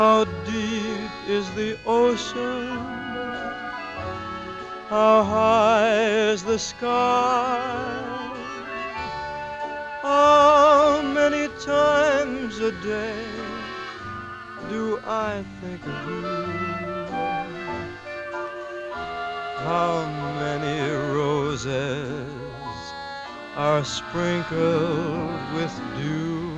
How deep is the ocean? How high is the sky? How many times a day do I think of you? How many roses are sprinkled with dew?